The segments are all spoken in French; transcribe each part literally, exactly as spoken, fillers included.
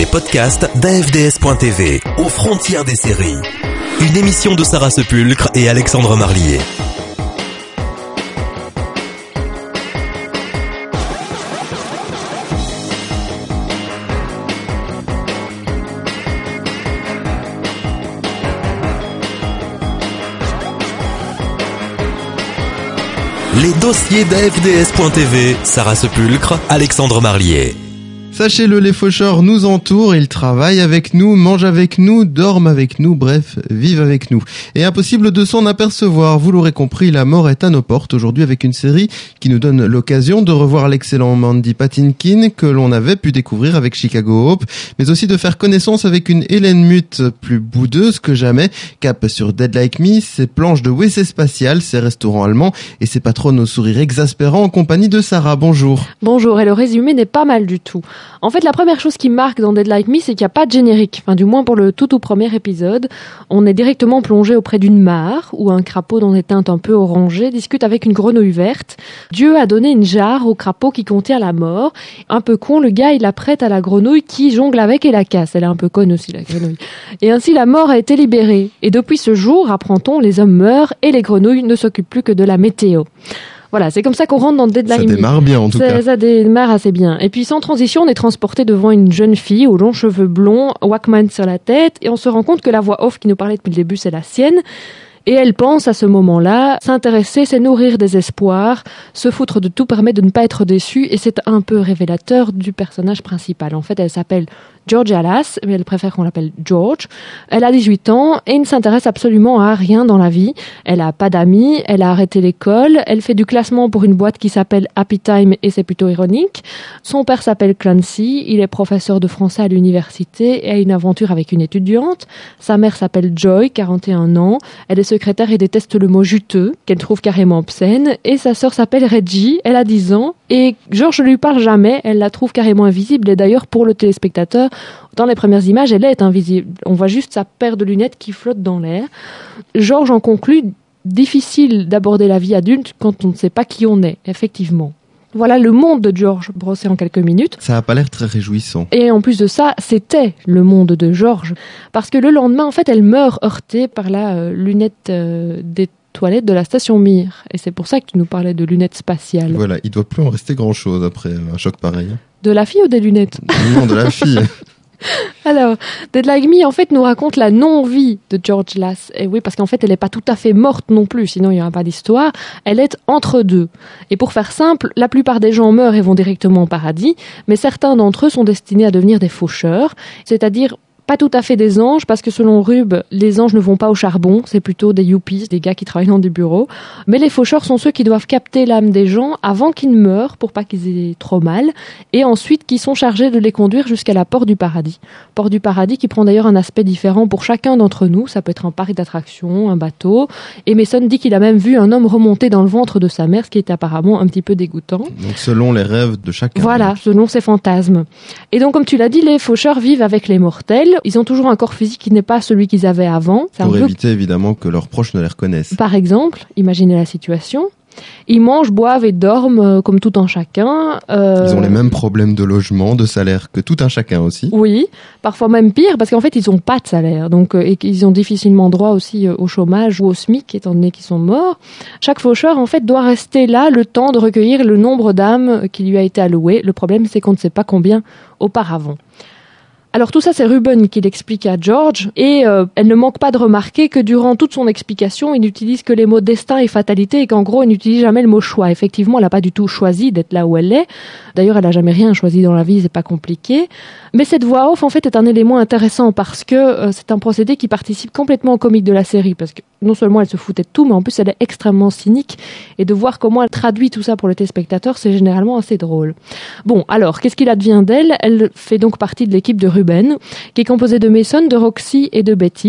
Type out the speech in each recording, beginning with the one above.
podcasts d'A F D S point T V, aux frontières des séries. Une émission de Sarah Sepulcre et Alexandre Marlier. Les dossiers d'A F D S point T V, Sarah Sepulcre, Alexandre Marlier. Sachez-le, les faucheurs nous entourent, ils travaillent avec nous, mangent avec nous, dorment avec nous, bref, vivent avec nous. Et impossible de s'en apercevoir, vous l'aurez compris, la mort est à nos portes aujourd'hui avec une série qui nous donne l'occasion de revoir l'excellent Mandy Patinkin que l'on avait pu découvrir avec Chicago Hope, mais aussi de faire connaissance avec une Hélène Muth plus boudeuse que jamais, cap sur Dead Like Me, ses planches de W C spatial, ses restaurants allemands et ses patronnes au sourire exaspérant en compagnie de Sarah. Bonjour. Bonjour, et le résumé n'est pas mal du tout. En fait, la première chose qui marque dans Dead Like Me, c'est qu'il n'y a pas de générique. Enfin, du moins pour le tout tout premier épisode. On est directement plongé auprès d'une mare, où un crapaud dont les teintes un peu orangées discute avec une grenouille verte. Dieu a donné une jarre au crapaud qui contient la mort. Un peu con, le gars, il la prête à la grenouille qui jongle avec et la casse. Elle est un peu conne aussi, la grenouille. Et ainsi, la mort a été libérée. Et depuis ce jour, apprend-on, les hommes meurent et les grenouilles ne s'occupent plus que de la météo. Voilà, c'est comme ça qu'on rentre dans Dead Like Me. Ça démarre bien, en tout ça, cas. Ça démarre assez bien. Et puis, sans transition, on est transporté devant une jeune fille aux longs cheveux blonds, Walkman sur la tête, et on se rend compte que la voix off qui nous parlait depuis le début, c'est la sienne. Et elle pense à ce moment-là, s'intéresser, c'est nourrir des espoirs, se foutre de tout permet de ne pas être déçu, et c'est un peu révélateur du personnage principal. En fait, elle s'appelle Georgia Lass, mais elle préfère qu'on l'appelle George. Elle a dix-huit ans et ne s'intéresse absolument à rien dans la vie. Elle a pas d'amis, elle a arrêté l'école, elle fait du classement pour une boîte qui s'appelle Happy Time et c'est plutôt ironique. Son père s'appelle Clancy, il est professeur de français à l'université et a une aventure avec une étudiante. Sa mère s'appelle Joy, quarante et un ans. Elle est secrétaire et déteste le mot juteux, qu'elle trouve carrément obscène. Et sa sœur s'appelle Reggie, elle a dix ans. Et George ne lui parle jamais, elle la trouve carrément invisible. Et d'ailleurs, pour le téléspectateur, dans les premières images, elle est invisible. On voit juste sa paire de lunettes qui flotte dans l'air. George en conclut, difficile d'aborder la vie adulte quand on ne sait pas qui on est, effectivement. Voilà le monde de George, brossé en quelques minutes. Ça n'a pas l'air très réjouissant. Et en plus de ça, c'était le monde de George. Parce que le lendemain, en fait, elle meurt heurtée par la euh, lunette euh, des toilettes de la station Mir. Et c'est pour ça que tu nous parlais de lunettes spatiales. Voilà, il doit plus en rester grand-chose après un choc pareil. De la fille ou des lunettes ? Non, de la fille. Alors, Dead Like Me, en fait, nous raconte la non-vie de George Lass. Et oui, parce qu'en fait, elle n'est pas tout à fait morte non plus, sinon il n'y aura pas d'histoire. Elle est entre deux. Et pour faire simple, la plupart des gens meurent et vont directement au paradis, mais certains d'entre eux sont destinés à devenir des faucheurs, c'est-à-dire pas tout à fait des anges, parce que selon Rube, les anges ne vont pas au charbon, c'est plutôt des yuppies, des gars qui travaillent dans des bureaux. Mais les faucheurs sont ceux qui doivent capter l'âme des gens avant qu'ils ne meurent, pour pas qu'ils aient trop mal, et ensuite qui sont chargés de les conduire jusqu'à la porte du paradis. Porte du paradis qui prend d'ailleurs un aspect différent pour chacun d'entre nous, ça peut être un parc d'attractions, un bateau, et Mason dit qu'il a même vu un homme remonter dans le ventre de sa mère, ce qui est apparemment un petit peu dégoûtant. Donc selon les rêves de chacun. Voilà, selon ses fantasmes. Et donc, comme tu l'as dit, les faucheurs vivent avec les mortels. Ils ont toujours un corps physique qui n'est pas celui qu'ils avaient avant. C'est pour un peu... éviter évidemment que leurs proches ne les reconnaissent. Par exemple, imaginez la situation. Ils mangent, boivent et dorment euh, comme tout un chacun. Euh... Ils ont les mêmes problèmes de logement, de salaire que tout un chacun aussi. Oui, parfois même pire, parce qu'en fait, ils n'ont pas de salaire. Donc, euh, et qu'ils ont difficilement droit aussi euh, au chômage ou au SMIC, étant donné qu'ils sont morts. Chaque faucheur, en fait, doit rester là le temps de recueillir le nombre d'âmes qui lui a été alloué. Le problème, c'est qu'on ne sait pas combien auparavant. Alors tout ça, c'est Ruben qui l'explique à George, et euh, elle ne manque pas de remarquer que durant toute son explication, il n'utilise que les mots destin et fatalité, et qu'en gros, il n'utilise jamais le mot choix. Effectivement, elle n'a pas du tout choisi d'être là où elle est. D'ailleurs, elle n'a jamais rien choisi dans la vie, c'est pas compliqué. Mais cette voix off, en fait, est un élément intéressant parce que euh, c'est un procédé qui participe complètement au comique de la série, parce que non seulement elle se foutait de tout, mais en plus elle est extrêmement cynique, et de voir comment elle traduit tout ça pour le téléspectateur, c'est généralement assez drôle. Bon, alors, qu'est-ce qu'il advient d'elle ? Elle fait donc partie de l'équipe de Ruben, qui est composée de Mason, de Roxy et de Betty.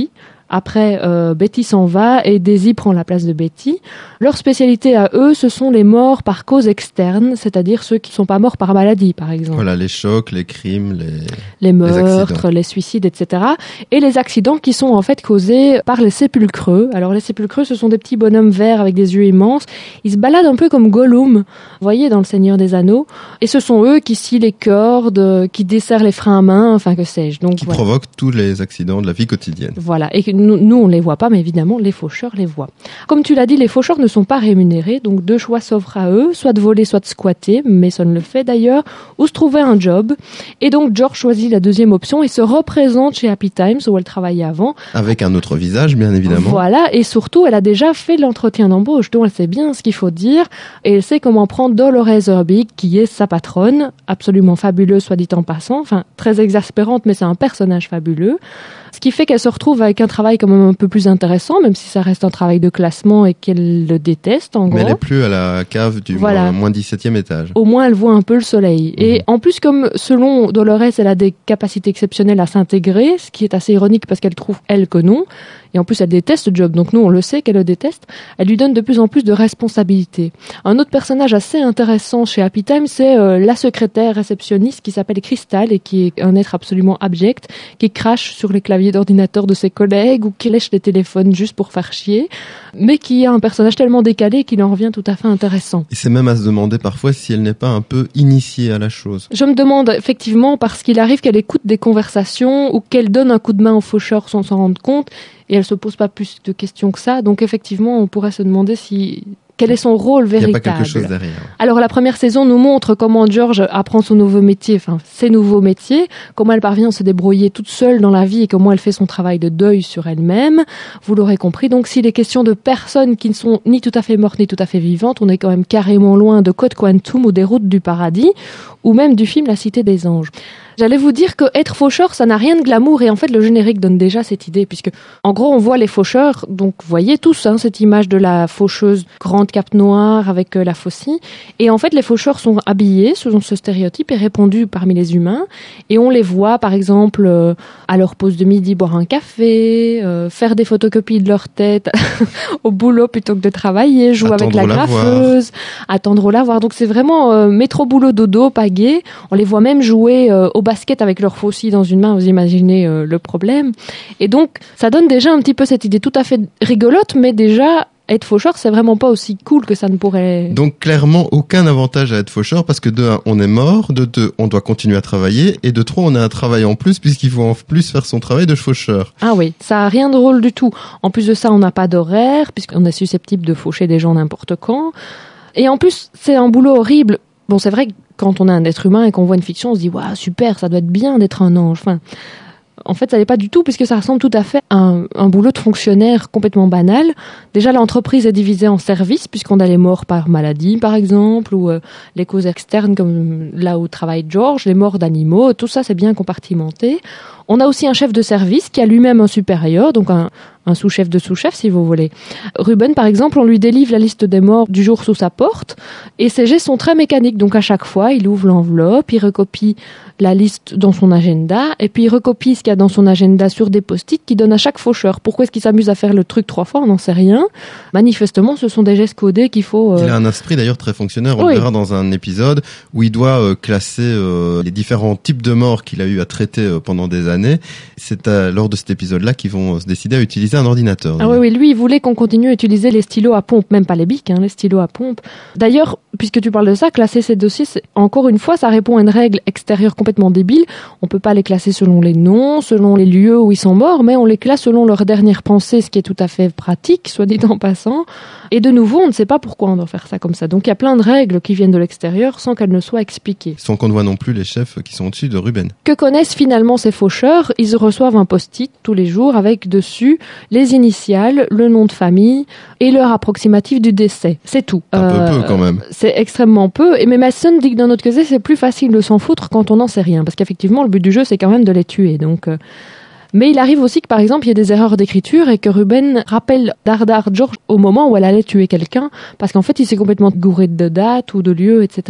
Après, euh, Betty s'en va et Daisy prend la place de Betty. Leur spécialité à eux, ce sont les morts par cause externe, c'est-à-dire ceux qui ne sont pas morts par maladie, par exemple. Voilà, les chocs, les crimes, les... Les meurtres, les, les suicides, et cetera. Et les accidents qui sont en fait causés par les sépulcreux. Alors les sépulcreux, ce sont des petits bonhommes verts avec des yeux immenses. Ils se baladent un peu comme Gollum, vous voyez, dans Le Seigneur des Anneaux. Et ce sont eux qui scient les cordes, qui desserrent les freins à main, enfin que sais-je. Donc, qui voilà. provoquent tous les accidents de la vie quotidienne. Voilà, et que nous, nous on les voit pas, mais évidemment les faucheurs les voient. Comme tu l'as dit, les faucheurs ne sont pas rémunérés, donc deux choix s'offrent à eux, soit de voler, soit de squatter, Mason le fait d'ailleurs, ou se trouver un job. Et donc George choisit la deuxième option et se représente chez Happy Times où elle travaillait avant. Avec un autre visage, bien évidemment. Voilà, et surtout elle a déjà fait l'entretien d'embauche, donc elle sait bien ce qu'il faut dire, et elle sait comment prendre Dolores Herbig, qui est sa patronne, absolument fabuleuse soit dit en passant, enfin très exaspérante, mais c'est un personnage fabuleux. Ce qui fait qu'elle se retrouve avec un travail quand même un peu plus intéressant, même si ça reste un travail de classement et qu'elle le déteste, en gros. Mais elle n'est plus à la cave du voilà. moins, moins dix-septième étage. Au moins, elle voit un peu le soleil. Mmh. Et en plus, comme selon Dolores, elle a des capacités exceptionnelles à s'intégrer, ce qui est assez ironique parce qu'elle trouve, elle, que non. Et en plus, elle déteste ce job. Donc nous, on le sait qu'elle le déteste. Elle lui donne de plus en plus de responsabilités. Un autre personnage assez intéressant chez Happy Time, c'est euh, la secrétaire réceptionniste qui s'appelle Crystal et qui est un être absolument abject, qui crache sur les claviers d'ordinateur de ses collègues ou qui lèche les téléphones juste pour faire chier, mais qui a un personnage tellement décalé qu'il en revient tout à fait intéressant. Et c'est même à se demander parfois si elle n'est pas un peu initiée à la chose. Je me demande effectivement parce qu'il arrive qu'elle écoute des conversations ou qu'elle donne un coup de main au faucheur sans s'en rendre compte et elle se pose pas plus de questions que ça. Donc effectivement, on pourrait se demander si... Quel est son rôle véritable ? Il n'y a pas quelque chose derrière. Alors la première saison nous montre comment George apprend son nouveau métier, enfin ses nouveaux métiers, comment elle parvient à se débrouiller toute seule dans la vie et comment elle fait son travail de deuil sur elle-même. Vous l'aurez compris, donc s'il est question de personnes qui ne sont ni tout à fait mortes ni tout à fait vivantes, on est quand même carrément loin de Code Quantum ou des Routes du Paradis, ou même du film La Cité des Anges. J'allais vous dire que être faucheur, ça n'a rien de glamour et en fait le générique donne déjà cette idée puisque en gros on voit les faucheurs, donc vous voyez tous hein, cette image de la faucheuse grande cape noire avec euh, la faucille et en fait les faucheurs sont habillés selon ce stéréotype et répandu parmi les humains et on les voit par exemple euh, à leur pause de midi boire un café, euh, faire des photocopies de leur tête au boulot plutôt que de travailler, jouer attendre avec la graffeuse, attendre au lavoir. Donc c'est vraiment euh, métro boulot dodo pagaie. On les voit même jouer euh, au basket avec leur faucille dans une main, vous imaginez euh, le problème. Et donc, ça donne déjà un petit peu cette idée tout à fait rigolote, mais déjà, être faucheur, c'est vraiment pas aussi cool que ça ne pourrait... Donc, clairement, aucun avantage à être faucheur, parce que de un, on est mort, de deux, on doit continuer à travailler, et de trois, on a un travail en plus, puisqu'il faut en plus faire son travail de faucheur. Ah oui, ça a rien de drôle du tout. En plus de ça, on n'a pas d'horaire, puisqu'on est susceptible de faucher des gens n'importe quand. Et en plus, c'est un boulot horrible. Bon, c'est vrai que quand on est un être humain et qu'on voit une fiction, on se dit « Waouh, super, ça doit être bien d'être un ange ». Enfin, en fait, ça n'est pas du tout, puisque ça ressemble tout à fait à un, un boulot de fonctionnaire complètement banal. Déjà, l'entreprise est divisée en services, puisqu'on a les morts par maladie, par exemple, ou euh, les causes externes, comme là où travaille George, les morts d'animaux, tout ça, c'est bien compartimenté. On a aussi un chef de service qui a lui-même un supérieur, donc un, un sous-chef de sous-chef, si vous voulez. Ruben, par exemple, on lui délivre la liste des morts du jour sous sa porte, et ses gestes sont très mécaniques. Donc à chaque fois, il ouvre l'enveloppe, il recopie la liste dans son agenda, et puis il recopie ce qu'il y a dans son agenda sur des post-it qu'il donne à chaque faucheur. Pourquoi est-ce qu'il s'amuse à faire le truc trois fois ? On n'en sait rien. Manifestement, ce sont des gestes codés qu'il faut... Euh... Il a un esprit d'ailleurs très fonctionnaire. On oui. le verra dans un épisode où il doit euh, classer euh, les différents types de morts qu'il a eu à traiter euh, pendant des années. C'est à, lors de cet épisode-là qu'ils vont se décider à utiliser un ordinateur. Ah oui, oui, lui, il voulait qu'on continue à utiliser les stylos à pompe, même pas les bics, hein, les stylos à pompe. D'ailleurs, puisque tu parles de ça, classer ces dossiers, c'est, encore une fois, ça répond à une règle extérieure complètement débile. On peut pas les classer selon les noms, selon les lieux où ils sont morts, mais on les classe selon leur dernière pensée, ce qui est tout à fait pratique, soit dit en passant. Et de nouveau, on ne sait pas pourquoi on doit faire ça comme ça. Donc il y a plein de règles qui viennent de l'extérieur sans qu'elles ne soient expliquées. Sans qu'on ne voit non plus les chefs qui sont au-dessus de Ruben. Que connaissent finalement ces faucheurs ? Ils reçoivent un post-it tous les jours avec dessus les initiales, le nom de famille et l'heure approximative du décès. C'est tout. Un euh, peu peu quand même. C'est extrêmement peu. Et mais Mason dit que d'un autre côté, c'est plus facile de s'en foutre quand on n'en sait rien. Parce qu'effectivement, le but du jeu, c'est quand même de les tuer. Donc... Euh, Mais il arrive aussi que, par exemple, il y ait des erreurs d'écriture et que Ruben rappelle Dardar George au moment où elle allait tuer quelqu'un, parce qu'en fait, il s'est complètement gouré de date ou de lieu, et cetera.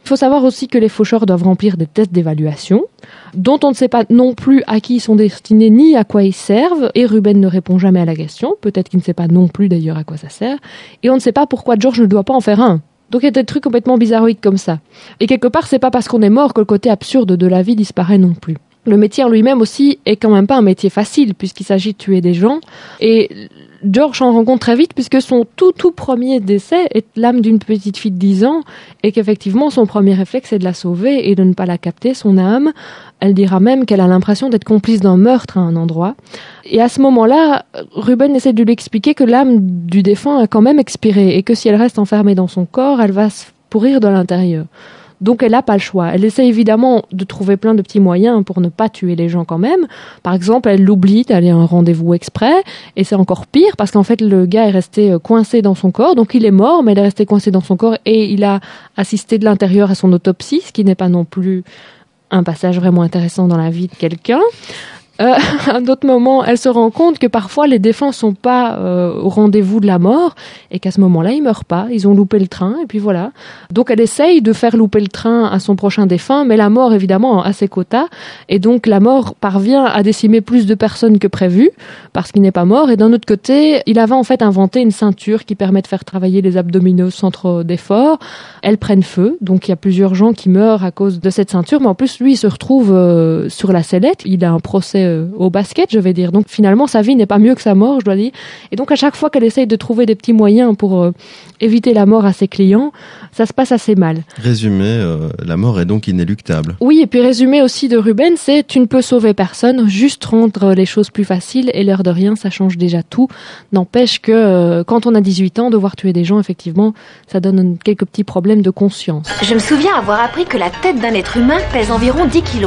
Il faut savoir aussi que les faucheurs doivent remplir des tests d'évaluation, dont on ne sait pas non plus à qui ils sont destinés ni à quoi ils servent, et Ruben ne répond jamais à la question, peut-être qu'il ne sait pas non plus d'ailleurs à quoi ça sert, et on ne sait pas pourquoi George ne doit pas en faire un. Donc il y a des trucs complètement bizarroïdes comme ça. Et quelque part, c'est pas parce qu'on est mort que le côté absurde de la vie disparaît non plus. Le métier en lui-même aussi est quand même pas un métier facile, puisqu'il s'agit de tuer des gens, et George s'en rend compte très vite puisque son tout tout premier décès est l'âme d'une petite fille de dix ans et qu'effectivement son premier réflexe est de la sauver et de ne pas la capter, son âme. Elle dira même qu'elle a l'impression d'être complice d'un meurtre à un endroit. Et à ce moment-là, Ruben essaie de lui expliquer que l'âme du défunt a quand même expiré et que si elle reste enfermée dans son corps, elle va se pourrir de l'intérieur. Donc elle n'a pas le choix. Elle essaie évidemment de trouver plein de petits moyens pour ne pas tuer les gens quand même. Par exemple, elle l'oublie d'aller à un rendez-vous exprès, et c'est encore pire parce qu'en fait le gars est resté coincé dans son corps, donc il est mort, mais il est resté coincé dans son corps et il a assisté de l'intérieur à son autopsie, ce qui n'est pas non plus un passage vraiment intéressant dans la vie de quelqu'un. Euh, à d'autres moments, elle se rend compte que parfois les défunts sont pas euh, au rendez-vous de la mort et qu'à ce moment-là, ils meurent pas, ils ont loupé le train et puis voilà. Donc elle essaye de faire louper le train à son prochain défunt, mais la mort évidemment a ses quotas et donc la mort parvient à décimer plus de personnes que prévu parce qu'il n'est pas mort. Et d'un autre côté, il avait en fait inventé une ceinture qui permet de faire travailler les abdominaux sans trop d'efforts. Elles prennent feu, donc il y a plusieurs gens qui meurent à cause de cette ceinture, mais en plus lui il se retrouve euh, sur la sellette, il a un procès au basket, je vais dire. Donc finalement, sa vie n'est pas mieux que sa mort, je dois dire. Et donc à chaque fois qu'elle essaye de trouver des petits moyens pour euh, éviter la mort à ses clients, ça se passe assez mal. Résumé, euh, la mort est donc inéluctable. Oui, et puis résumé aussi de Ruben, c'est tu ne peux sauver personne, juste rendre les choses plus faciles et l'air de rien, ça change déjà tout. N'empêche que euh, quand on a dix-huit ans, devoir tuer des gens, effectivement, ça donne quelques petits problèmes de conscience. Je me souviens avoir appris que la tête d'un être humain pèse environ dix kilos.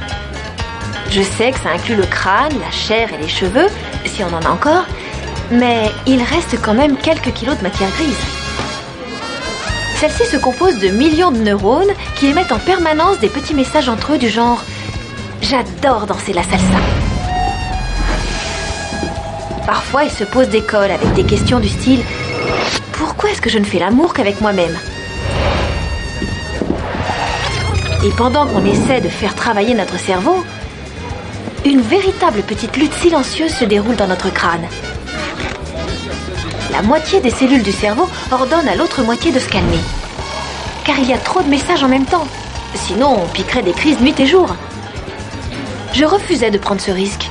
Je sais que ça inclut le crâne, la chair et les cheveux, si on en a encore, mais il reste quand même quelques kilos de matière grise. Celle-ci se compose de millions de neurones qui émettent en permanence des petits messages entre eux du genre « J'adore danser la salsa ». Parfois, ils se posent des cols avec des questions du style « Pourquoi est-ce que je ne fais l'amour qu'avec moi-même ?» Et pendant qu'on essaie de faire travailler notre cerveau, une véritable petite lutte silencieuse se déroule dans notre crâne. La moitié des cellules du cerveau ordonne à l'autre moitié de se calmer. Car il y a trop de messages en même temps. Sinon, on piquerait des crises nuit et jour. Je refusais de prendre ce risque.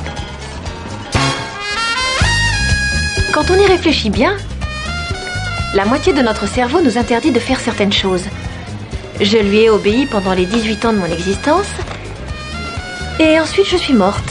Quand on y réfléchit bien, la moitié de notre cerveau nous interdit de faire certaines choses. Je lui ai obéi pendant les dix-huit ans de mon existence. Et ensuite, je suis morte.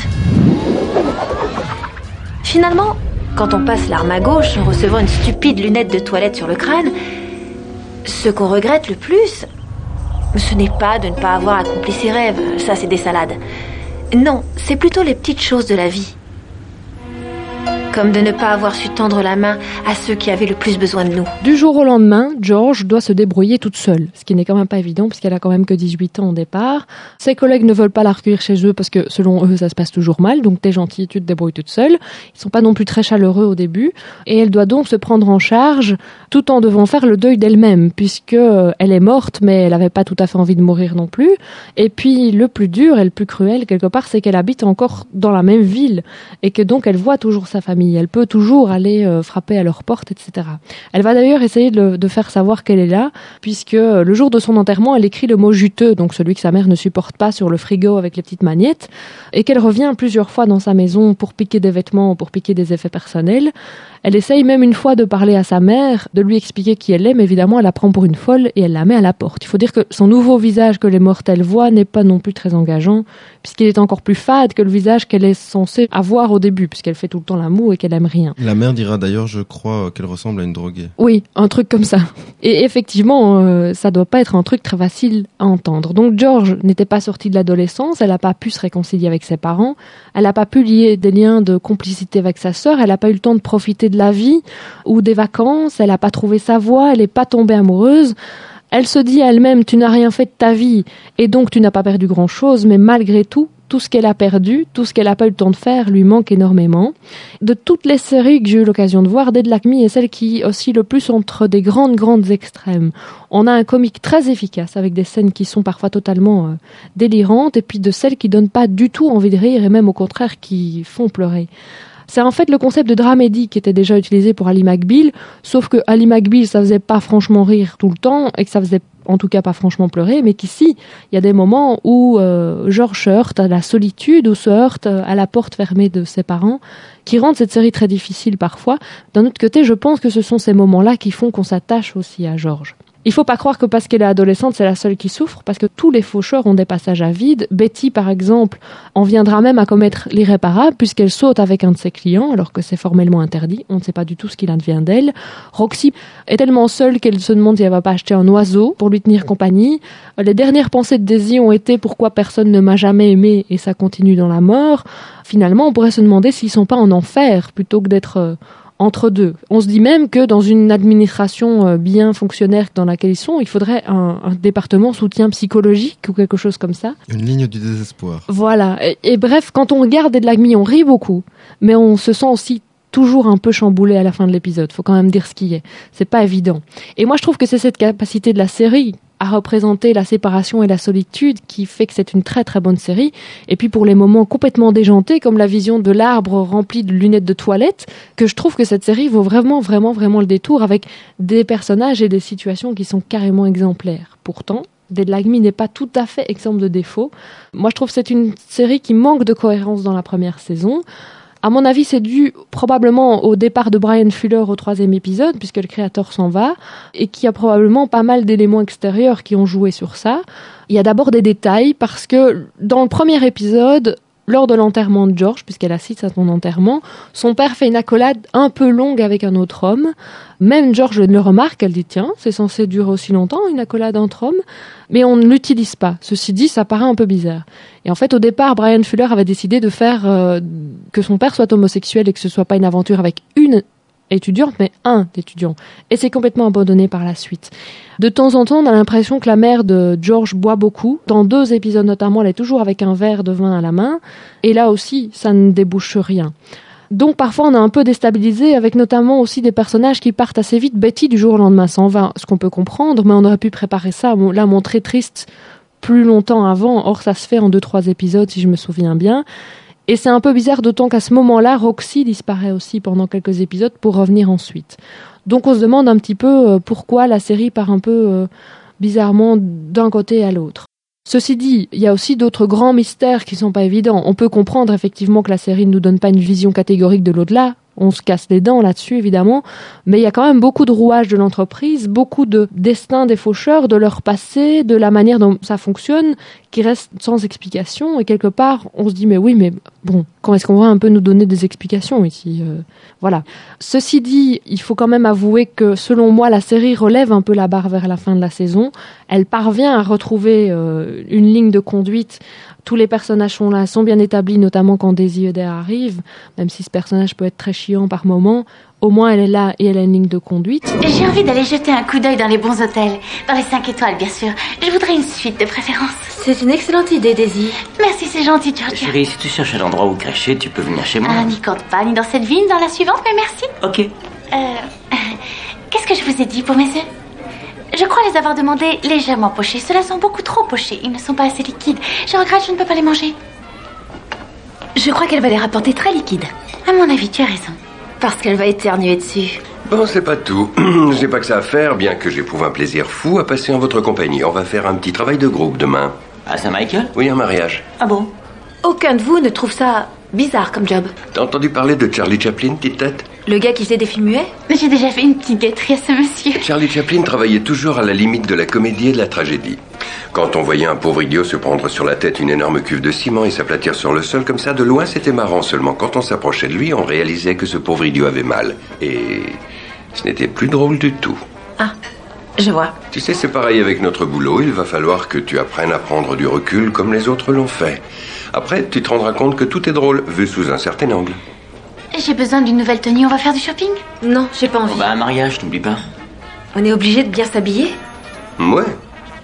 Finalement, quand on passe l'arme à gauche en recevant une stupide lunette de toilette sur le crâne, ce qu'on regrette le plus, ce n'est pas de ne pas avoir accompli ses rêves, ça c'est des salades. Non, c'est plutôt les petites choses de la vie. Comme de ne pas avoir su tendre la main à ceux qui avaient le plus besoin de nous. Du jour au lendemain, George doit se débrouiller toute seule, ce qui n'est quand même pas évident puisqu'elle a quand même que dix-huit ans au départ. Ses collègues ne veulent pas la recueillir chez eux parce que selon eux, ça se passe toujours mal, donc t'es gentil, tu te débrouilles toute seule. Ils sont pas non plus très chaleureux au début et elle doit donc se prendre en charge tout en devant faire le deuil d'elle-même puisque elle est morte mais elle avait pas tout à fait envie de mourir non plus. Et puis le plus dur et le plus cruel quelque part, c'est qu'elle habite encore dans la même ville et que donc elle voit toujours sa famille. Elle peut toujours aller euh, frapper à leur porte, et cetera. Elle va d'ailleurs essayer de, de faire savoir qu'elle est là, puisque euh, le jour de son enterrement, elle écrit le mot juteux, donc celui que sa mère ne supporte pas, sur le frigo avec les petites magnettes, et qu'elle revient plusieurs fois dans sa maison pour piquer des vêtements, pour piquer des effets personnels. Elle essaye même une fois de parler à sa mère, de lui expliquer qui elle est, mais évidemment, elle la prend pour une folle et elle la met à la porte. Il faut dire que son nouveau visage que les mortels voient n'est pas non plus très engageant, puisqu'il est encore plus fade que le visage qu'elle est censée avoir au début, puisqu'elle fait tout le temps la moue et qu'elle aime rien. La mère dira d'ailleurs, je crois, qu'elle ressemble à une droguée. Oui, un truc comme ça. Et effectivement, euh, ça doit pas être un truc très facile à entendre. Donc George n'était pas sortie de l'adolescence, elle n'a pas pu se réconcilier avec ses parents, elle n'a pas pu lier des liens de complicité avec sa sœur, elle n'a pas eu le temps de profiter de la vie ou des vacances, elle n'a pas trouvé sa voie, elle n'est pas tombée amoureuse. Elle se dit à elle-même, tu n'as rien fait de ta vie et donc tu n'as pas perdu grand-chose, mais malgré tout, tout ce qu'elle a perdu, tout ce qu'elle n'a pas eu le temps de faire lui manque énormément. De toutes les séries que j'ai eu l'occasion de voir, Dead Like Me est celle qui oscille le plus entre des grandes, grandes extrêmes. On a un comique très efficace avec des scènes qui sont parfois totalement euh, délirantes et puis de celles qui donnent pas du tout envie de rire et même au contraire qui font pleurer. C'est en fait le concept de dramédie qui était déjà utilisé pour Ally McBeal, sauf que Ally McBeal, ça faisait pas franchement rire tout le temps et que ça faisait en tout cas pas franchement pleurer, mais qu'ici, il y a des moments où euh, George se heurte à la solitude ou se heurte à la porte fermée de ses parents, qui rendent cette série très difficile parfois. D'un autre côté, je pense que ce sont ces moments-là qui font qu'on s'attache aussi à George. Il faut pas croire que parce qu'elle est adolescente, c'est la seule qui souffre, parce que tous les faucheurs ont des passages à vide. Betty, par exemple, en viendra même à commettre l'irréparable, puisqu'elle saute avec un de ses clients, alors que c'est formellement interdit. On ne sait pas du tout ce qu'il advient d'elle. Roxy est tellement seule qu'elle se demande si elle va pas acheter un oiseau pour lui tenir compagnie. Les dernières pensées de Daisy ont été pourquoi personne ne m'a jamais aimé, et ça continue dans la mort. Finalement, on pourrait se demander s'ils sont pas en enfer, plutôt que d'être euh, entre deux. On se dit même que dans une administration bien fonctionnaire dans laquelle ils sont, il faudrait un, un département soutien psychologique ou quelque chose comme ça. Une ligne du désespoir. Voilà. Et, et bref, quand on regarde Dead Like Me, on rit beaucoup, mais on se sent aussi toujours un peu chamboulé à la fin de l'épisode. Faut quand même dire ce qui est. C'est pas évident. Et moi, je trouve que c'est cette capacité de la série à représenter la séparation et la solitude qui fait que c'est une très très bonne série. Et puis pour les moments complètement déjantés, comme la vision de l'arbre rempli de lunettes de toilette, que je trouve que cette série vaut vraiment vraiment vraiment le détour, avec des personnages et des situations qui sont carrément exemplaires. Pourtant, Dead Like Me n'est pas tout à fait exempt de défauts. Moi, je trouve que c'est une série qui manque de cohérence dans la première saison. À mon avis, c'est dû probablement au départ de Bryan Fuller au troisième épisode, puisque le créateur s'en va, et qu'il y a probablement pas mal d'éléments extérieurs qui ont joué sur ça. Il y a d'abord des détails, parce que dans le premier épisode, lors de l'enterrement de George, puisqu'elle assiste à son enterrement, son père fait une accolade un peu longue avec un autre homme. Même George le remarque, elle dit « Tiens, c'est censé durer aussi longtemps, une accolade entre hommes ?» Mais on ne l'utilise pas. Ceci dit, ça paraît un peu bizarre. Et en fait, au départ, Bryan Fuller avait décidé de faire euh, que son père soit homosexuel et que ce soit pas une aventure avec une étudiante, mais un étudiant. Et c'est complètement abandonné par la suite. De temps en temps, on a l'impression que la mère de George boit beaucoup. Dans deux épisodes notamment, elle est toujours avec un verre de vin à la main. Et là aussi, ça ne débouche sur rien. Donc parfois, on est un peu déstabilisé, avec notamment aussi des personnages qui partent assez vite. Betty, du jour au lendemain, s'en va, ce qu'on peut comprendre, mais on aurait pu préparer ça, la montrer triste plus longtemps avant. Or, ça se fait en deux, trois épisodes, si je me souviens bien. Et c'est un peu bizarre, d'autant qu'à ce moment-là, Roxy disparaît aussi pendant quelques épisodes pour revenir ensuite. Donc on se demande un petit peu pourquoi la série part un peu euh, bizarrement d'un côté à l'autre. Ceci dit, il y a aussi d'autres grands mystères qui sont pas évidents. On peut comprendre effectivement que la série ne nous donne pas une vision catégorique de l'au-delà. On se casse les dents là-dessus, évidemment. Mais il y a quand même beaucoup de rouages de l'entreprise, beaucoup de destin des faucheurs, de leur passé, de la manière dont ça fonctionne, qui reste sans explication. Et quelque part, on se dit, mais oui, mais bon, quand est-ce qu'on va un peu nous donner des explications ici euh, Voilà. Ceci dit, il faut quand même avouer que, selon moi, la série relève un peu la barre vers la fin de la saison. Elle parvient à retrouver euh, une ligne de conduite. Tous les personnages sont là, sont bien établis, notamment quand Daisy Edgar arrive, même si ce personnage peut être très chiant par moments. Au moins, elle est là et elle a une ligne de conduite. J'ai envie d'aller jeter un coup d'œil dans les bons hôtels, dans les cinq étoiles, bien sûr. Je voudrais une suite de préférence. C'est une excellente idée, Daisy. Merci, c'est gentil, Georgia. Chérie, si tu cherches un endroit où cracher, tu peux venir chez moi. Ah, n'y compte pas, ni dans cette vie, ni dans la suivante, mais merci. Ok. Euh... Qu'est-ce que je vous ai dit pour mes œufs ? Je crois les avoir demandés légèrement pochés. Ceux-là sont beaucoup trop pochés. Ils ne sont pas assez liquides. Je regrette, je ne peux pas les manger. Je crois qu'elle va les rapporter très liquides. À mon avis, tu as raison. Parce qu'elle va éternuer dessus. Bon, c'est pas tout. Je n'ai pas que ça à faire, bien que j'éprouve un plaisir fou à passer en votre compagnie. On va faire un petit travail de groupe demain. À Saint-Michael ? Oui, un mariage. Ah bon ? Aucun de vous ne trouve ça bizarre comme job. T'as entendu parler de Charlie Chaplin, petite tête ? Le gars qui faisait des films muets ? J'ai déjà fait une petite gâterie à ce monsieur. Charlie Chaplin travaillait toujours à la limite de la comédie et de la tragédie. Quand on voyait un pauvre idiot se prendre sur la tête une énorme cuve de ciment et s'aplatir sur le sol comme ça, de loin, c'était marrant. Seulement, quand on s'approchait de lui, on réalisait que ce pauvre idiot avait mal. Et ce n'était plus drôle du tout. Ah, je vois. Tu sais, c'est pareil avec notre boulot. Il va falloir que tu apprennes à prendre du recul comme les autres l'ont fait. Après, tu te rendras compte que tout est drôle, vu sous un certain angle. J'ai besoin d'une nouvelle tenue, on va faire du shopping ? Non, j'ai pas envie. On va à un mariage, n'oublie pas. On est obligé de bien s'habiller ? Ouais.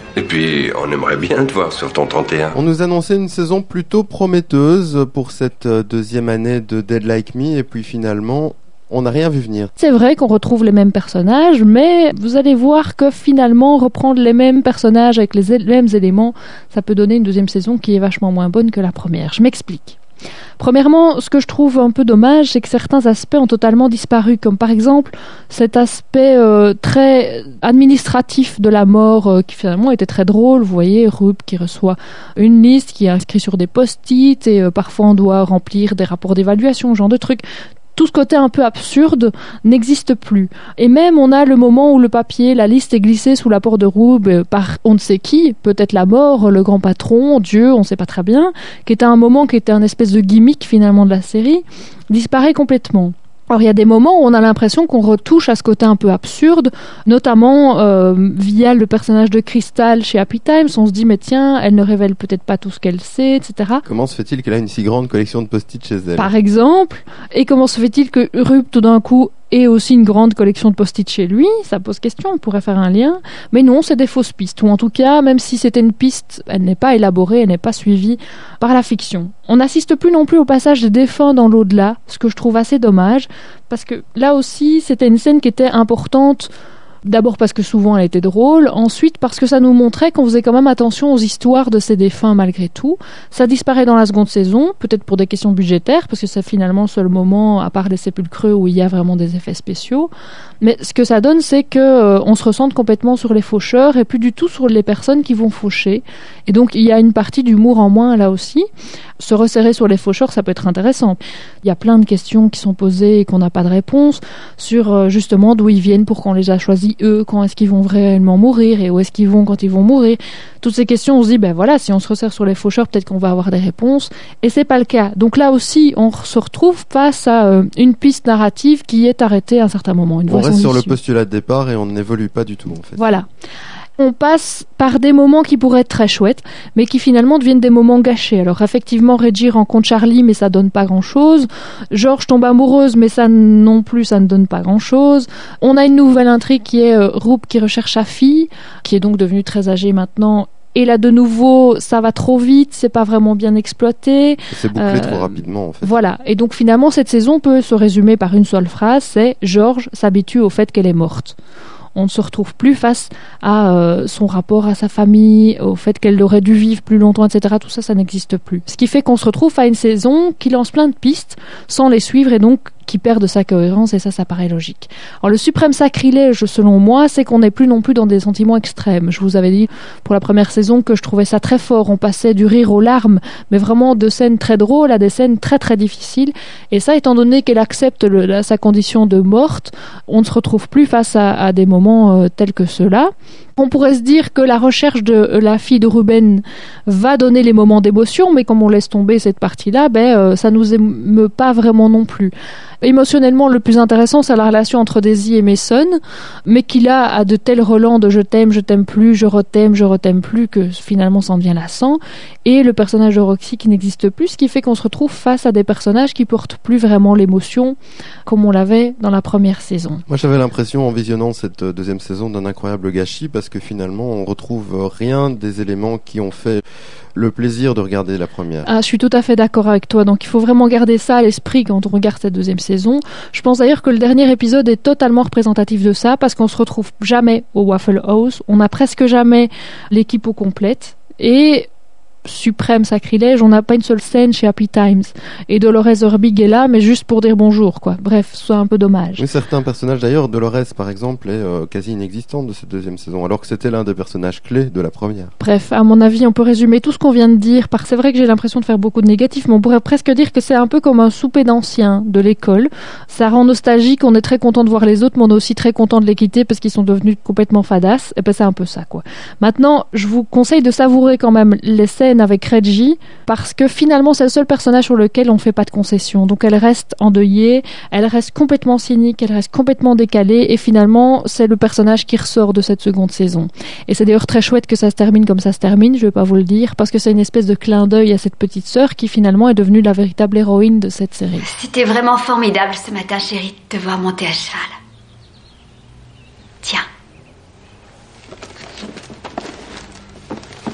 Et puis, on aimerait bien te voir sur ton trente et un. On nous annonçait une saison plutôt prometteuse pour cette deuxième année de Dead Like Me, et puis finalement, on n'a rien vu venir. C'est vrai qu'on retrouve les mêmes personnages, mais vous allez voir que finalement, reprendre les mêmes personnages avec les mêmes éléments, ça peut donner une deuxième saison qui est vachement moins bonne que la première. Je m'explique. Premièrement, ce que je trouve un peu dommage, c'est que certains aspects ont totalement disparu, comme par exemple cet aspect euh, très administratif de la mort, euh, qui finalement était très drôle. Vous voyez, Rube qui reçoit une liste, qui est inscrite sur des post-it, et euh, parfois on doit remplir des rapports d'évaluation, ce genre de trucs. Tout ce côté un peu absurde n'existe plus. Et même, on a le moment où le papier, la liste est glissée sous la porte de Rube par on ne sait qui, peut-être la mort, le grand patron, Dieu, on ne sait pas très bien, qui était un moment qui était un espèce de gimmick finalement de la série, disparaît complètement. Alors il y a des moments où on a l'impression qu'on retouche à ce côté un peu absurde, notamment euh, via le personnage de Crystal chez Happy Times. On se dit mais tiens, elle ne révèle peut-être pas tout ce qu'elle sait, et cetera. Comment se fait-il qu'elle a une si grande collection de post-it chez elle ? Par exemple. Et comment se fait-il que Rube tout d'un coup ait aussi une grande collection de post-it chez lui ? Ça pose question, on pourrait faire un lien. Mais non, c'est des fausses pistes. Ou en tout cas, même si c'était une piste, elle n'est pas élaborée, elle n'est pas suivie par la fiction. On n'assiste plus non plus au passage des défunts dans l'au-delà, ce que je trouve assez dommage, parce que là aussi, c'était une scène qui était importante. D'abord parce que souvent elle était drôle, ensuite parce que ça nous montrait qu'on faisait quand même attention aux histoires de ces défunts malgré tout. Ça disparaît dans la seconde saison, peut-être pour des questions budgétaires, parce que c'est finalement le seul moment, à part les sépulcreux, où il y a vraiment des effets spéciaux. Mais ce que ça donne, c'est que euh, on se ressente complètement sur les faucheurs et plus du tout sur les personnes qui vont faucher. Et donc il y a une partie d'humour en moins là aussi. Se resserrer sur les faucheurs, ça peut être intéressant. Il y a plein de questions qui sont posées et qu'on n'a pas de réponse sur euh, justement d'où ils viennent, pour qu'on les a choisis eux, quand est-ce qu'ils vont réellement mourir et où est-ce qu'ils vont quand ils vont mourir. Toutes ces questions, on se dit, ben voilà, si on se resserre sur les faucheurs, peut-être qu'on va avoir des réponses. Et c'est pas le cas. Donc là aussi, on se retrouve face à euh, une piste narrative qui est arrêtée à un certain moment. Une on reste sur le postulat de départ et on n'évolue pas du tout, en fait. Voilà. On passe par des moments qui pourraient être très chouettes, mais qui finalement deviennent des moments gâchés. Alors effectivement, Reggie rencontre Charlie, mais ça donne pas grand-chose. George tombe amoureuse, mais ça non plus, ça ne donne pas grand-chose. On a une nouvelle intrigue qui est euh, Rube qui recherche sa fille, qui est donc devenue très âgée maintenant. Et là, de nouveau, ça va trop vite, c'est pas vraiment bien exploité. C'est bouclé euh, trop rapidement, en fait. Voilà. Et donc, finalement, cette saison peut se résumer par une seule phrase, c'est « George s'habitue au fait qu'elle est morte ». On ne se retrouve plus face à euh, son rapport à sa famille, au fait qu'elle aurait dû vivre plus longtemps, et cetera. Tout ça, ça n'existe plus. Ce qui fait qu'on se retrouve à une saison qui lance plein de pistes sans les suivre et donc qui perd de sa cohérence, et ça, ça paraît logique. Alors, le suprême sacrilège, selon moi, c'est qu'on n'est plus non plus dans des sentiments extrêmes. Je vous avais dit pour la première saison que je trouvais ça très fort. On passait du rire aux larmes, mais vraiment de scènes très drôles à des scènes très très difficiles. Et ça, étant donné qu'elle accepte le, la, sa condition de morte, on ne se retrouve plus face à, à des moments euh, tels que ceux-là. On pourrait se dire que la recherche de la fille de Ruben va donner les moments d'émotion, mais comme on laisse tomber cette partie-là, ben, euh, ça nous émeut pas vraiment non plus. Émotionnellement, le plus intéressant, c'est la relation entre Daisy et Mason, mais qui là a de tels relents de je t'aime, je t'aime plus, je ret'aime, je ret'aime plus, que finalement ça en devient lassant. Et le personnage de Roxy qui n'existe plus, ce qui fait qu'on se retrouve face à des personnages qui portent plus vraiment l'émotion comme on l'avait dans la première saison. Moi, j'avais l'impression, en visionnant cette deuxième saison, d'un incroyable gâchis, parce que finalement, on retrouve rien des éléments qui ont fait le plaisir de regarder la première. Ah, je suis tout à fait d'accord avec toi. Donc, il faut vraiment garder ça à l'esprit quand on regarde cette deuxième saison. Je pense d'ailleurs que le dernier épisode est totalement représentatif de ça, parce qu'on se retrouve jamais au Waffle House. On n'a presque jamais l'équipe au complète. Et suprême sacrilège, on n'a pas une seule scène chez Happy Times. Et Dolores Urbig est là, mais juste pour dire bonjour, quoi. Bref, c'est un peu dommage. Oui, certains personnages, d'ailleurs, Dolores, par exemple, est euh, quasi inexistante de cette deuxième saison, alors que c'était l'un des personnages clés de la première. Bref, à mon avis, on peut résumer tout ce qu'on vient de dire, par c'est vrai que j'ai l'impression de faire beaucoup de négatifs, mais on pourrait presque dire que c'est un peu comme un souper d'anciens de l'école. Ça rend nostalgique, on est très content de voir les autres, mais on est aussi très content de les quitter parce qu'ils sont devenus complètement fadasses. Et ben, c'est un peu ça, quoi. Maintenant, je vous conseille de savourer quand même les scènes avec Reggie, parce que finalement c'est le seul personnage sur lequel on fait pas de concessions. Donc elle reste endeuillée, elle reste complètement cynique, elle reste complètement décalée, et finalement c'est le personnage qui ressort de cette seconde saison. Et c'est d'ailleurs très chouette que ça se termine comme ça se termine, je vais pas vous le dire, parce que c'est une espèce de clin d'œil à cette petite sœur qui finalement est devenue la véritable héroïne de cette série. C'était vraiment formidable ce matin, chérie, de te voir monter à cheval. Tiens.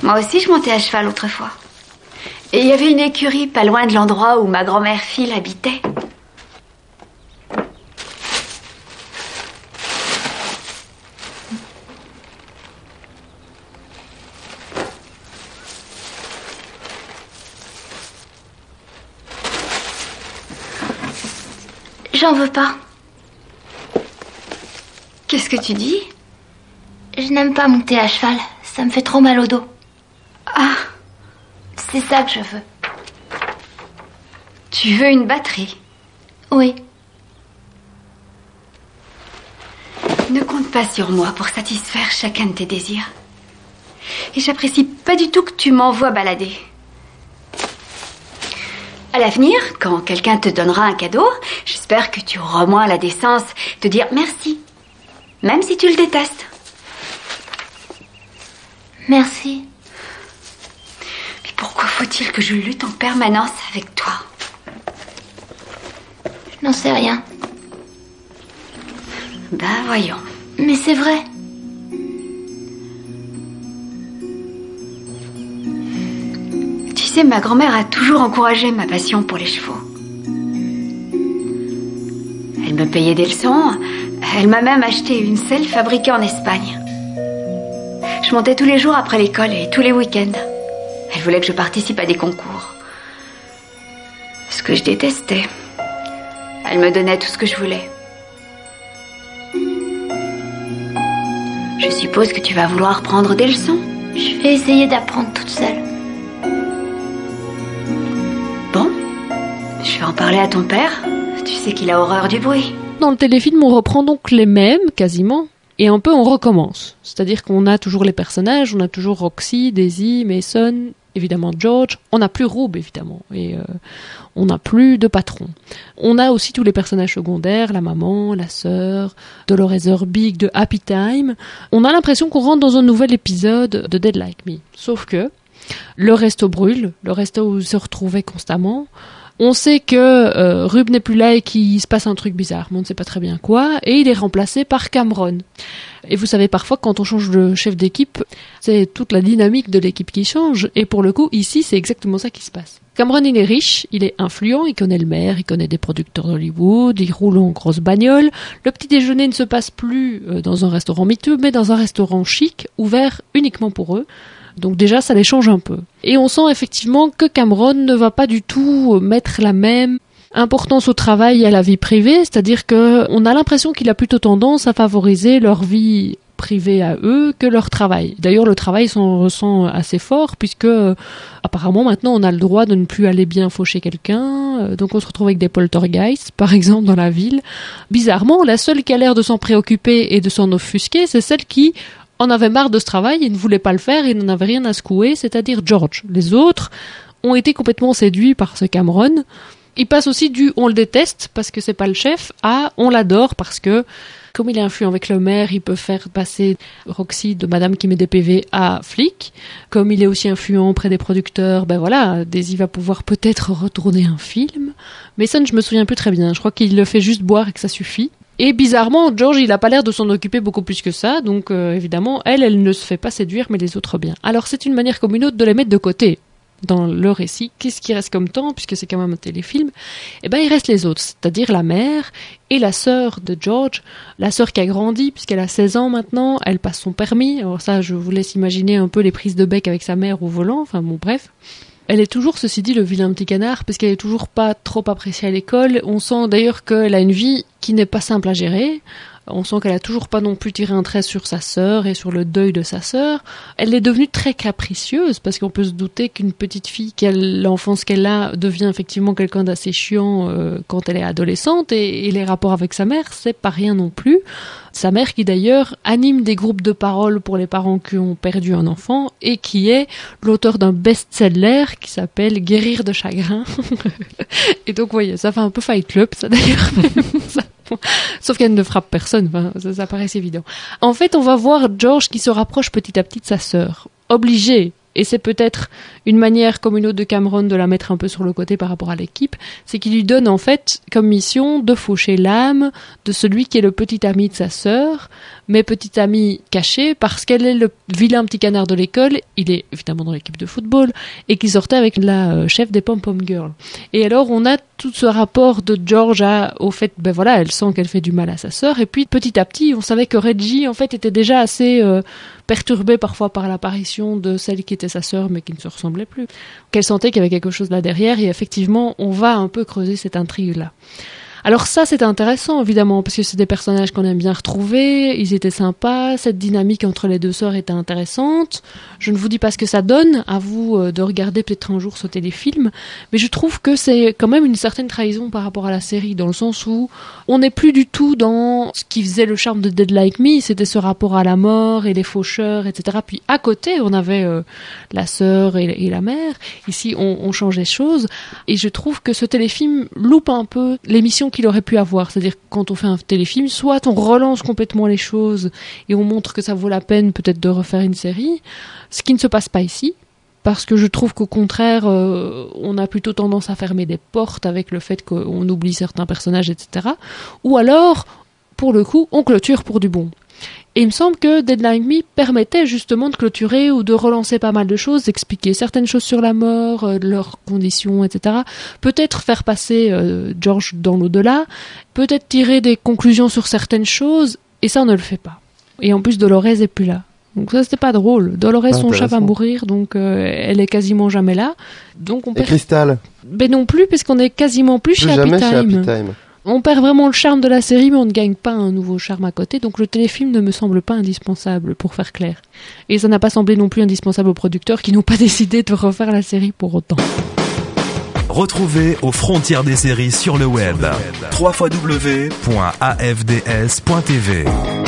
Moi aussi, je montais à cheval autrefois. Et il y avait une écurie pas loin de l'endroit où ma grand-mère Phil habitait. J'en veux pas. Qu'est-ce que tu dis? Je n'aime pas monter à cheval. Ça me fait trop mal au dos. Ah, c'est ça que je veux. Tu veux une batterie? Oui. Ne compte pas sur moi pour satisfaire chacun de tes désirs. Et j'apprécie pas du tout que tu m'envoies balader. À l'avenir, quand quelqu'un te donnera un cadeau, j'espère que tu auras au moins la décence de dire merci, même si tu le détestes. Merci. Mais pourquoi faut-il que je lutte en permanence avec toi? Je n'en sais rien. Ben voyons. Mais c'est vrai. Tu sais, ma grand-mère a toujours encouragé ma passion pour les chevaux. Elle me payait des leçons. Elle m'a même acheté une selle fabriquée en Espagne. Je montais tous les jours après l'école et tous les week-ends. Elle voulait que je participe à des concours. Ce que je détestais. Elle me donnait tout ce que je voulais. Je suppose que tu vas vouloir prendre des leçons. Je vais essayer d'apprendre toute seule. Bon, je vais en parler à ton père. Tu sais qu'il a horreur du bruit. Dans le téléfilm, on reprend donc les mêmes, quasiment, et un peu on recommence. C'est-à-dire qu'on a toujours les personnages, on a toujours Roxy, Daisy, Mason, évidemment George, on n'a plus Rube, évidemment, et euh, on n'a plus de patron. On a aussi tous les personnages secondaires, la maman, la sœur, Dolores Urbig de Happy Time. On a l'impression qu'on rentre dans un nouvel épisode de Dead Like Me. Sauf que le resto brûle, le resto où ils se retrouvaient constamment. On sait que euh, Rube n'est plus là et qu'il se passe un truc bizarre, mais on ne sait pas très bien quoi, et il est remplacé par Cameron. Et vous savez, parfois, quand on change de chef d'équipe, c'est toute la dynamique de l'équipe qui change, et pour le coup, ici, c'est exactement ça qui se passe. Cameron, il est riche, il est influent, il connaît le maire, il connaît des producteurs d'Hollywood, il roule en grosse bagnole. Le petit déjeuner ne se passe plus dans un restaurant miteux, mais dans un restaurant chic, ouvert uniquement pour eux. Donc déjà, ça les change un peu. Et on sent effectivement que Cameron ne va pas du tout mettre la même importance au travail et à la vie privée, c'est-à-dire que on a l'impression qu'il a plutôt tendance à favoriser leur vie privée à eux que leur travail. D'ailleurs, le travail s'en ressent assez fort puisque euh, apparemment maintenant on a le droit de ne plus aller bien faucher quelqu'un, euh, donc on se retrouve avec des poltergeists, par exemple, dans la ville. Bizarrement, la seule qui a l'air de s'en préoccuper et de s'en offusquer, c'est celle qui en avait marre de ce travail, il ne voulait pas le faire, il n'en avait rien à secouer, c'est-à-dire George. Les autres ont été complètement séduits par ce Cameron. Il passe aussi du « on le déteste parce que c'est pas le chef » à « on l'adore parce que, comme il est influent avec le maire, il peut faire passer Roxy de madame qui met des P V à flic. Comme il est aussi influent auprès des producteurs, ben voilà, Daisy va pouvoir peut-être retourner un film. Mais ça, je me souviens plus très bien, je crois qu'il le fait juste boire et que ça suffit. Et bizarrement, George, il a pas l'air de s'en occuper beaucoup plus que ça, donc euh, évidemment, elle, elle ne se fait pas séduire, mais les autres bien. Alors c'est une manière comme une autre de les mettre de côté dans le récit. Qu'est-ce qui reste comme temps, puisque c'est quand même un téléfilm? Eh ben, il reste les autres, c'est-à-dire la mère et la sœur de George, la sœur qui a grandi, puisqu'elle a seize ans maintenant, elle passe son permis. Alors ça, je vous laisse imaginer un peu les prises de bec avec sa mère au volant, enfin bon, bref. Elle est toujours, ceci dit, le vilain petit canard, parce qu'elle est toujours pas trop appréciée à l'école. On sent d'ailleurs qu'elle a une vie qui n'est pas simple à gérer. On sent qu'elle a toujours pas non plus tiré un trait sur sa sœur et sur le deuil de sa sœur. Elle est devenue très capricieuse, parce qu'on peut se douter qu'une petite fille, qu'elle, l'enfance qu'elle a, devient effectivement quelqu'un d'assez chiant euh, quand elle est adolescente, et, et les rapports avec sa mère, c'est pas rien non plus. Sa mère qui d'ailleurs anime des groupes de parole pour les parents qui ont perdu un enfant, et qui est l'auteur d'un best-seller qui s'appelle Guérir de chagrin. Et donc, vous voyez, ça fait un peu Fight Club, ça d'ailleurs. ça Sauf qu'elle ne frappe personne, enfin, ça, ça paraît évident. En fait, on va voir George qui se rapproche petit à petit de sa sœur, obligé et c'est peut-être une manière comme une autre de Cameron de la mettre un peu sur le côté par rapport à l'équipe, c'est qu'il lui donne en fait comme mission de faucher l'âme de celui qui est le petit ami de sa sœur, mais petit ami caché parce qu'elle est le vilain petit canard de l'école, il est évidemment dans l'équipe de football, et qui sortait avec la euh, chef des Pom-Pom Girls. Et alors on a tout ce rapport de George à, au fait, ben voilà, elle sent qu'elle fait du mal à sa sœur, et puis petit à petit on savait que Reggie en fait était déjà assez euh, perturbée parfois par l'apparition de celle qui était sa sœur mais qui ne se ressemblait plus, qu'elle sentait qu'il y avait quelque chose là derrière, et effectivement on va un peu creuser cette intrigue là. Alors ça, c'est intéressant, évidemment, parce que c'est des personnages qu'on aime bien retrouver, ils étaient sympas, cette dynamique entre les deux sœurs était intéressante. Je ne vous dis pas ce que ça donne, à vous de regarder peut-être un jour ce téléfilm, mais je trouve que c'est quand même une certaine trahison par rapport à la série, dans le sens où on n'est plus du tout dans ce qui faisait le charme de Dead Like Me, c'était ce rapport à la mort et les faucheurs, et cetera. Puis à côté, on avait euh, la sœur et, et la mère. Ici, on, on change les choses, et je trouve que ce téléfilm loupe un peu l'émission qu'il aurait pu avoir, c'est-à-dire quand on fait un téléfilm, soit on relance complètement les choses et on montre que ça vaut la peine peut-être de refaire une série, ce qui ne se passe pas ici, parce que je trouve qu'au contraire, euh, on a plutôt tendance à fermer des portes avec le fait qu'on oublie certains personnages, et cetera. Ou alors, pour le coup, on clôture pour du bon. Et il me semble que Dead Like Me permettait justement de clôturer ou de relancer pas mal de choses, d'expliquer certaines choses sur la mort, euh, leurs conditions, et cetera. Peut-être faire passer euh, George dans l'au-delà, peut-être tirer des conclusions sur certaines choses, et ça on ne le fait pas. Et en plus, Dolores est plus là. Donc ça, c'était pas drôle. Dolores, son chat va mourir, donc euh, elle est quasiment jamais là. Donc on Et perd... Crystal ? Ben non plus, puisqu'on est quasiment plus, Plus chez jamais Happy chez Happy Time. Time. On perd vraiment le charme de la série, mais on ne gagne pas un nouveau charme à côté, donc le téléfilm ne me semble pas indispensable, pour faire clair. Et ça n'a pas semblé non plus indispensable aux producteurs qui n'ont pas décidé de refaire la série pour autant. Retrouvez aux frontières des séries sur le web. w w w point a f d s point t v